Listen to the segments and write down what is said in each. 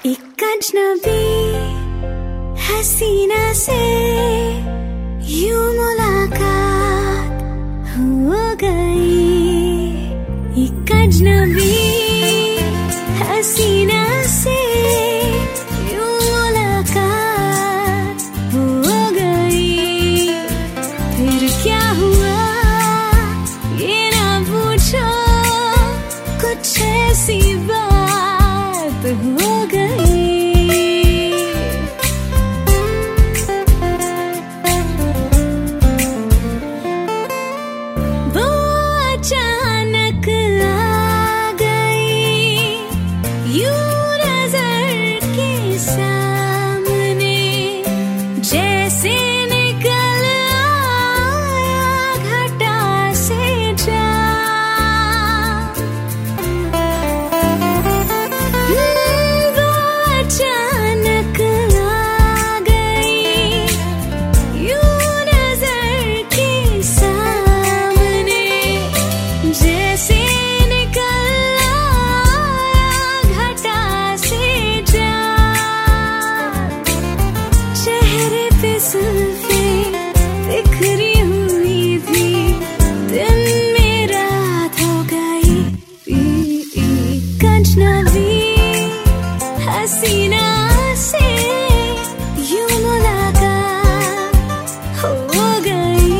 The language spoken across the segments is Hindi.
एक अजनबी हसीना से यूं मुलाकात हो गई। एक अजनबी हसीना से यूं मुलाकात हो गई। फिर क्या हुआ ये ना पूछो, कुछ ऐसी बात हो गई। वो अचानक आ गई यूं नजर के सामने, जैसे निकल आया घटा से जा। वो अचानक आ गई यूं नजर के सामने, जैसे निकल आया घटा से जा। चेहरे पे जुल्फे बिखरी हुई थी, दिन में रात हो गई। एक अजनबी हसीना से यूं मुलाकात हो गई।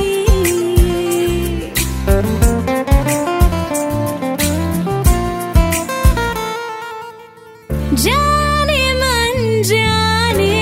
जाने मन जाने